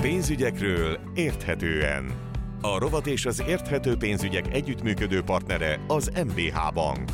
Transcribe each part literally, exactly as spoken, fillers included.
Pénzügyekről érthetően. A rovat és az érthető pénzügyek együttműködő partnere az em bé há Bank.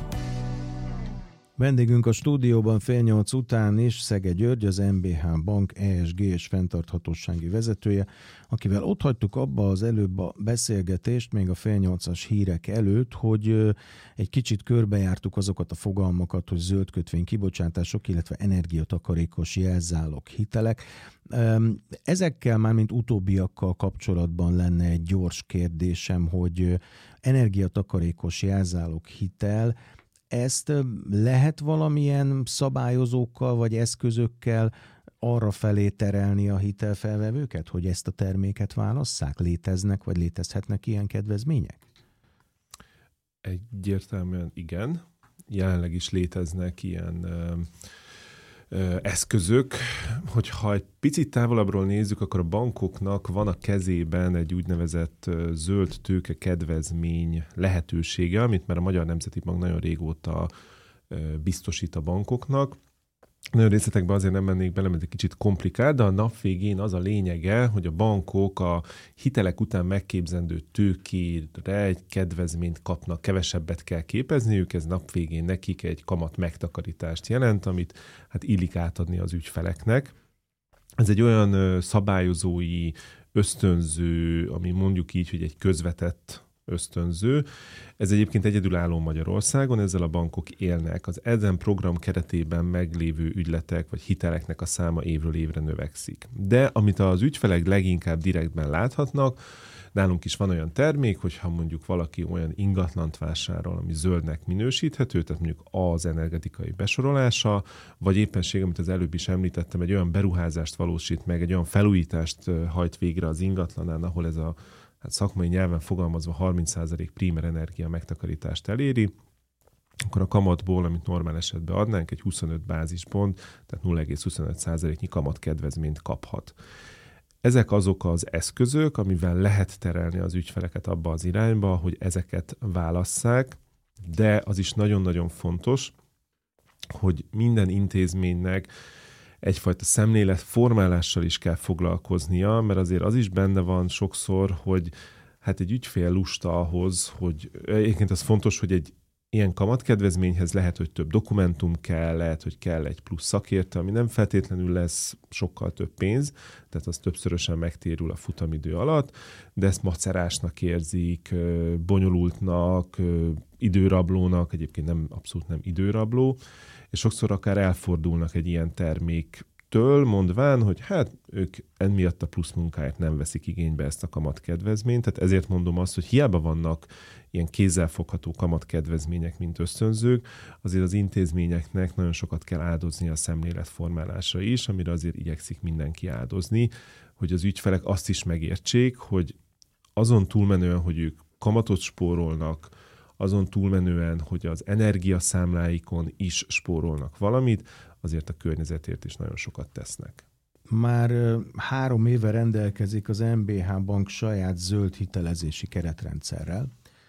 Vendégünk a stúdióban fél nyolc után is Szege György, az em bé há Bank e es gé és fenntarthatósági vezetője, akivel ott hagytuk abba az előbb a beszélgetést, még a fél nyolcas hírek előtt, hogy egy kicsit körbejártuk azokat a fogalmakat, hogy zöld kötvény kibocsátások, illetve energiatakarékos jelzálog hitelek. Ezekkel már, mint utóbbiakkal kapcsolatban lenne egy gyors kérdésem, hogy energiatakarékos jelzálog hitel, ezt lehet valamilyen szabályozókkal vagy eszközökkel arra felé terelni a hitelfelvevőket, hogy ezt a terméket válasszák? Léteznek vagy létezhetnek ilyen kedvezmények? Egyértelműen igen. Jelenleg is léteznek ilyen ö, ö, eszközök. Hogyha egy picit távolabbról nézzük, akkor a bankoknak van a kezében egy úgynevezett ö, zöld tőke kedvezmény lehetősége, amit már a Magyar Nemzeti Bank nagyon régóta ö, biztosít a bankoknak. Nagyon részletekben azért nem mennék bele, mert egy kicsit komplikált, de a nap végén az a lényege, hogy a bankok a hitelek után megképzendő tőkére egy kedvezményt kapnak, kevesebbet kell képezniük, ez nap végén nekik egy kamat megtakarítást jelent, amit hát illik átadni az ügyfeleknek. Ez egy olyan ö, szabályozói ösztönző, ami mondjuk így, hogy egy közvetett ösztönző. Ez egyébként egyedülálló Magyarországon, ezzel a bankok élnek. Az ezen program keretében meglévő ügyletek vagy hiteleknek a száma évről évre növekszik. De amit az ügyfelek leginkább direktben láthatnak, nálunk is van olyan termék, hogyha mondjuk valaki olyan ingatlant vásárol, ami zöldnek minősíthető, tehát mondjuk az energetikai besorolása, vagy éppenség, amit az előbb is említettem, egy olyan beruházást valósít meg, egy olyan felújítást hajt végre az ingatlanán, ahol ez a hát szakmai nyelven fogalmazva harminc százalék primer energia megtakarítást eléri, akkor a kamatból, amit normál esetben adnánk, egy huszonöt bázispont, tehát nulla egész huszonöt százaléknyi kamatkedvezményt kaphat. Ezek azok az eszközök, amivel lehet terelni az ügyfeleket abba az irányba, hogy ezeket válasszák, de az is nagyon-nagyon fontos, hogy minden intézménynek egyfajta szemléletformálással is kell foglalkoznia, mert azért az is benne van sokszor, hogy hát egy ügyfél lusta ahhoz, hogy egyébként az fontos, hogy egy ilyen kamatkedvezményhez lehet, hogy több dokumentum kell, lehet, hogy kell egy plusz szakértő, ami nem feltétlenül lesz sokkal több pénz, tehát az többszörösen megtérül a futamidő alatt, de ezt macerásnak érzik, bonyolultnak, időrablónak, egyébként nem, abszolút nem időrabló, és sokszor akár elfordulnak egy ilyen terméktől, mondván, hogy hát ők emiatt a plusz munkáért nem veszik igénybe ezt a kamatkedvezményt, tehát ezért mondom azt, hogy hiába vannak ilyen kézzelfogható kamatkedvezmények, mint ösztönzők, azért az intézményeknek nagyon sokat kell áldozni a szemléletformálásra is, amire azért igyekszik mindenki áldozni, hogy az ügyfelek azt is megértsék, hogy azon túlmenően, hogy ők kamatot spórolnak, azon túlmenően, hogy az energiaszámláikon is spórolnak valamit, azért a környezetért is nagyon sokat tesznek. Már három éve rendelkezik az em bé há Bank saját zöld hitelezési keretrendszerrel.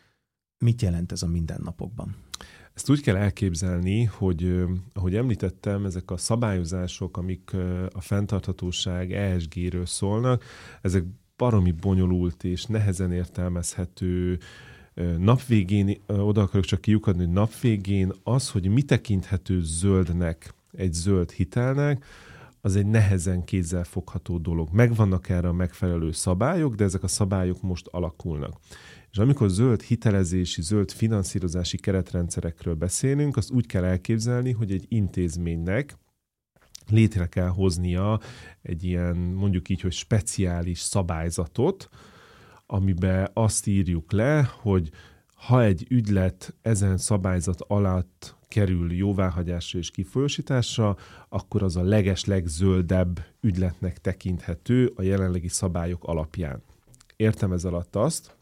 Mit jelent ez a mindennapokban? Ezt úgy kell elképzelni, hogy ahogy említettem, ezek a szabályozások, amik a fenntarthatóság e es gé-ről szólnak, ezek baromi bonyolult és nehezen értelmezhető. Napvégén, oda akarok csak kiukadni, hogy napvégén az, hogy mi tekinthető zöldnek, egy zöld hitelnek, az egy nehezen kézzelfogható dolog. Megvannak erre a megfelelő szabályok, de ezek a szabályok most alakulnak. És amikor zöld hitelezési, zöld finanszírozási keretrendszerekről beszélünk, azt úgy kell elképzelni, hogy egy intézménynek létre kell hoznia egy ilyen, mondjuk így, hogy speciális szabályzatot, amiben azt írjuk le, hogy ha egy ügylet ezen szabályzat alatt kerül jóváhagyásra és kifolyósításra, akkor az a leges-legzöldebb ügyletnek tekinthető a jelenlegi szabályok alapján. Értem ez alatt azt,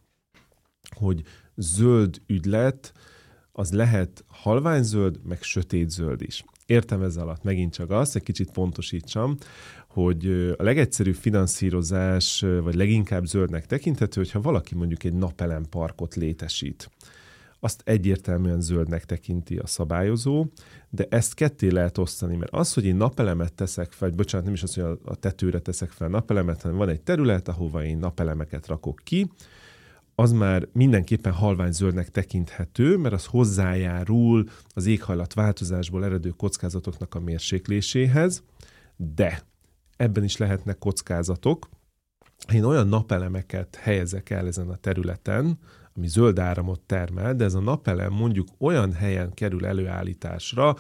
hogy zöld ügylet az lehet halványzöld, meg sötétzöld is. Értem ez alatt megint csak azt, egy kicsit pontosítsam, hogy a legegyszerűbb finanszírozás, vagy leginkább zöldnek tekinthető, hogyha valaki mondjuk egy napelemparkot létesít. azt egyértelműen zöldnek tekinti a szabályozó, de ezt ketté lehet osztani, mert az, hogy én napelemet teszek fel, vagy bocsánat, nem is az, hogy a tetőre teszek fel napelemet, hanem van egy terület, ahova én napelemeket rakok ki, az már mindenképpen halványzöldnek tekinthető, mert az hozzájárul az éghajlatváltozásból eredő kockázatoknak a mérsékléséhez, de ebben is lehetnek kockázatok. Én olyan napelemeket helyezek el ezen a területen, ami zöld áramot termel, de ez a napelem mondjuk olyan helyen kerül előállításra,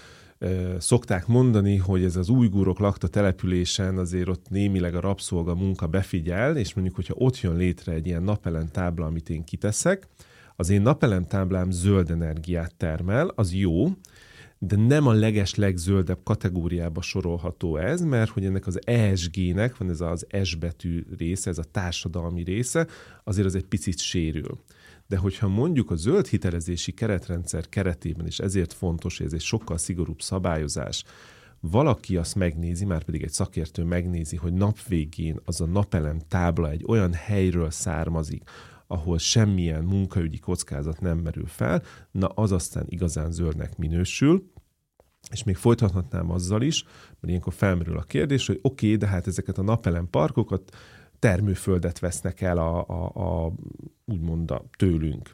szokták mondani, hogy ez az ujgurok lakta településen azért ott némileg a rabszolga munka befigyel, és mondjuk, hogyha ott jön létre egy ilyen napelem tábla, amit én kiteszek, az én napelem táblám zöld energiát termel, az jó, de nem a leges legzöldebb kategóriába sorolható ez, mert hogy ennek az E S G-nek van ez az S betű része, ez a társadalmi része, azért az egy picit sérül. De hogyha mondjuk a zöld hitelezési keretrendszer keretében, és ezért fontos, hogy ez egy sokkal szigorúbb szabályozás, valaki azt megnézi, már pedig egy szakértő megnézi, hogy nap végén az a napelem tábla egy olyan helyről származik, ahol semmilyen munkaügyi kockázat nem merül fel, na az aztán igazán zöldnek minősül, és még folytathatnám azzal is, mert ilyenkor felmerül a kérdés, hogy oké, okay, de hát ezeket a napelem parkokat termőföldet vesznek el a, a, a, úgymond a tőlünk.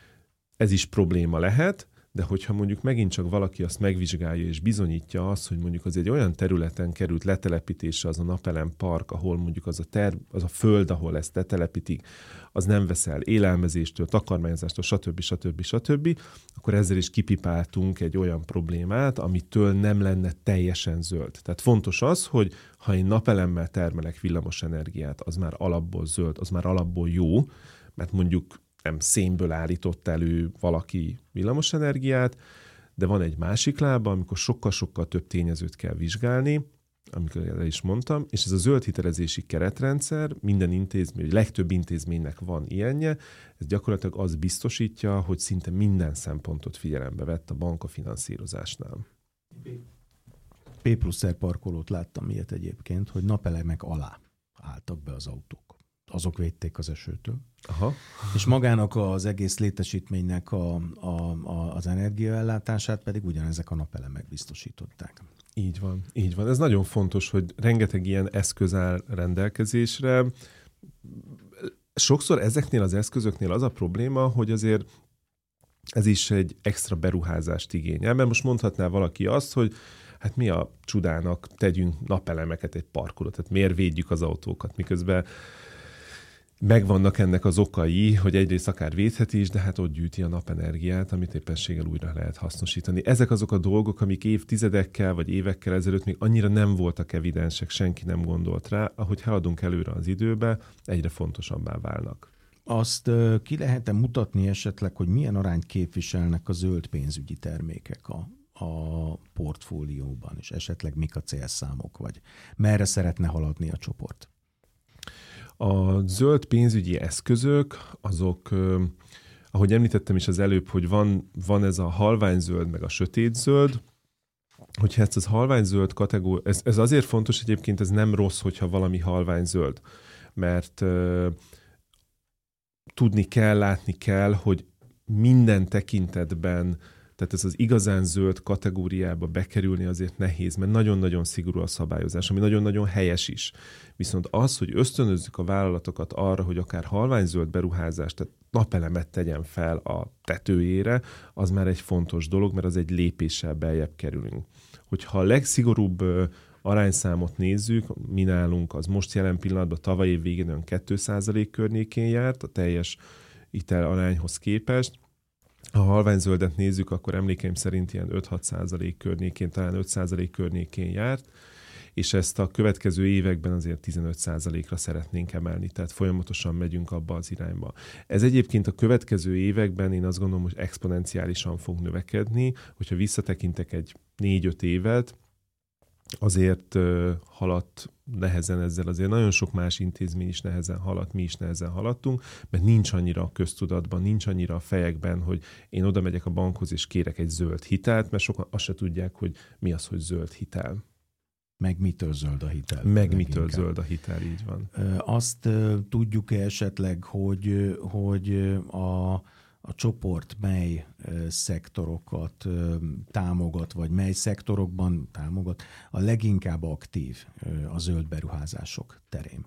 Ez is probléma lehet, de hogyha mondjuk megint csak valaki azt megvizsgálja és bizonyítja azt, hogy mondjuk az egy olyan területen került letelepítésre az a napelem park, ahol mondjuk az a, ter, az a föld, ahol ezt letelepítik, az nem veszel élelmezéstől, takarmányozástól, stb. stb. stb., akkor ezzel is kipipáltunk egy olyan problémát, amitől nem lenne teljesen zöld. Tehát fontos az, hogy ha én napelemmel termelek villamos energiát, az már alapból zöld, az már alapból jó, mert mondjuk nem szénből állított elő valaki villamosenergiát, de van egy másik lába, amikor sokkal-sokkal több tényezőt kell vizsgálni, amikor el is mondtam, és ez a zöld hitelezési keretrendszer, minden intézmény, vagy legtöbb intézménynek van ilyenje, ez gyakorlatilag az biztosítja, hogy szinte minden szempontot figyelembe vett a bank a finanszírozásnál. P plusz R parkolót láttam ilyet egyébként, hogy napelemek alá álltak be az autók. Azok védték az esőtől. Aha. És magának az egész létesítménynek a, a, a, az energiaellátását pedig ugyanezek a napelemek biztosították. Így van, így van. Ez nagyon fontos, hogy rengeteg ilyen eszköz áll rendelkezésre. Sokszor ezeknél az eszközöknél az a probléma, hogy azért ez is egy extra beruházást igényel. Mert most mondhatná valaki azt, hogy hát mi a csudának tegyünk napelemeket egy parkolót, tehát miért védjük az autókat, miközben megvannak ennek az okai, hogy egyrészt akár védheti is, de hát ott gyűjti a napenergiát, amit éppenséggel újra lehet hasznosítani. Ezek azok a dolgok, amik évtizedekkel vagy évekkel ezelőtt még annyira nem voltak evidensek, senki nem gondolt rá, ahogy haladunk előre az időbe, egyre fontosabbá válnak. Azt uh, ki lehet-e mutatni esetleg, hogy milyen arányt képviselnek a zöld pénzügyi termékek a, a portfólióban, és esetleg mik a célszámok, vagy merre szeretne haladni a csoport? A zöld pénzügyi eszközök, azok, ahogy említettem is az előbb, hogy van, van ez a halványzöld, meg a sötétzöld, hogyha ezt az halványzöld kategória, ez, ez azért fontos egyébként, ez nem rossz, hogyha valami halványzöld, mert uh, tudni kell, látni kell, hogy minden tekintetben, tehát ez az igazán zöld kategóriába bekerülni azért nehéz, mert nagyon-nagyon szigorú a szabályozás, ami nagyon-nagyon helyes is. Viszont az, hogy ösztönözzük a vállalatokat arra, hogy akár halványzöld beruházást, tehát napelemet tegyen fel a tetőjére, az már egy fontos dolog, mert az egy lépéssel beljebb kerülünk. Hogyha a legszigorúbb arányszámot nézzük, mi nálunk az most jelen pillanatban tavaly év végén olyan két százalék környékén járt a teljes hitel arányhoz képest. Ha halványzöldet nézzük, akkor emlékeim szerint ilyen öt-hat százalék környékén, talán öt százalék környékén járt, és ezt a következő években azért tizenöt százalékra szeretnénk emelni, tehát folyamatosan megyünk abba az irányba. Ez egyébként a következő években én azt gondolom, hogy exponenciálisan fog növekedni, hogyha visszatekintek egy négy-öt évet, azért uh, haladt nehezen ezzel, azért nagyon sok más intézmény is nehezen haladt, mi is nehezen haladtunk, mert nincs annyira a köztudatban, nincs annyira a fejekben, hogy én oda megyek a bankhoz és kérek egy zöld hitelt, mert sokan azt se tudják, hogy mi az, hogy zöld hitel. Meg mitől zöld a hitel. Meg mitől inkább. Zöld a hitel, így van. Azt tudjuk-e esetleg, hogy, hogy a, a csoport mely szektorokat támogat, vagy mely szektorokban támogat a leginkább aktív a zöld beruházások terén?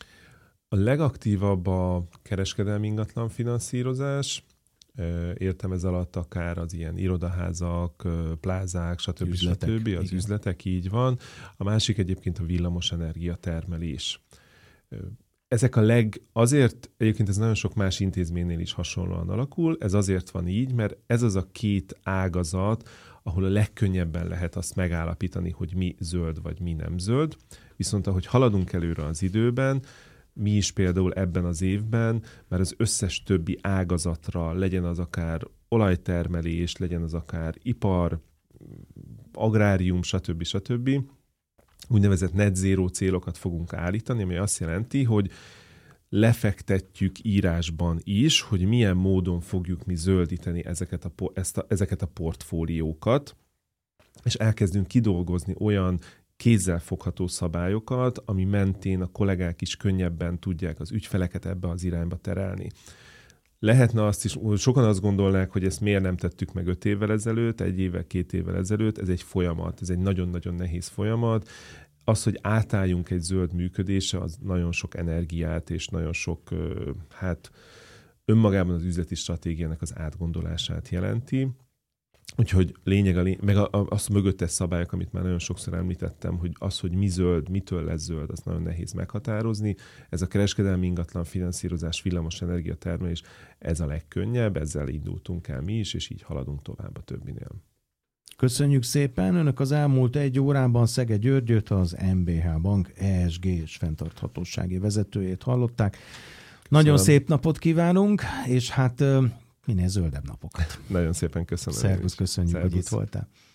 A legaktívabb a kereskedelmi ingatlan finanszírozás. Értem ez alatt akár az ilyen irodaházak, plázák, stb. Üzletek, stb. Az igen. üzletek, így van. A másik egyébként a villamos energiatermelés. Ezek a leg, azért, egyébként ez nagyon sok más intézménynél is hasonlóan alakul, ez azért van így, mert ez az a két ágazat, ahol a legkönnyebben lehet azt megállapítani, hogy mi zöld vagy mi nem zöld. Viszont ahogy haladunk előre az időben, mi is például ebben az évben, már az összes többi ágazatra, legyen az akár olajtermelés, legyen az akár ipar, agrárium, stb. stb. Úgynevezett net zero célokat fogunk állítani, ami azt jelenti, hogy lefektetjük írásban is, hogy milyen módon fogjuk mi zöldíteni ezeket a, ezt a, ezeket a portfóliókat, és elkezdünk kidolgozni olyan kézzelfogható szabályokat, ami mentén a kollégák is könnyebben tudják az ügyfeleket ebbe az irányba terelni. Lehetne azt is, sokan azt gondolnák, hogy ezt miért nem tettük meg öt évvel ezelőtt, egy évvel, két évvel ezelőtt, ez egy folyamat, ez egy nagyon-nagyon nehéz folyamat. Az, hogy átálljunk egy zöld működésre, az nagyon sok energiát és nagyon sok, hát önmagában az üzleti stratégiának az átgondolását jelenti. Úgyhogy lényeg, a lényeg meg a, a, azt mögöttes szabályok, amit már nagyon sokszor említettem, hogy az, hogy mi zöld, mitől lesz zöld, az nagyon nehéz meghatározni. Ez a kereskedelmi ingatlan finanszírozás, villamos energiatermelés, ez a legkönnyebb, ezzel indultunk el mi is, és így haladunk tovább a többinél. Köszönjük szépen! Önök az elmúlt egy órában Szege Györgyöt, az em bé há Bank E S G és fenntarthatósági vezetőjét hallották. Köszönöm. Nagyon szép napot kívánunk, és hát minél zöldebb napokat. Nagyon szépen köszönöm. Szervusz, köszönjük, Szervusz. Hogy itt voltál.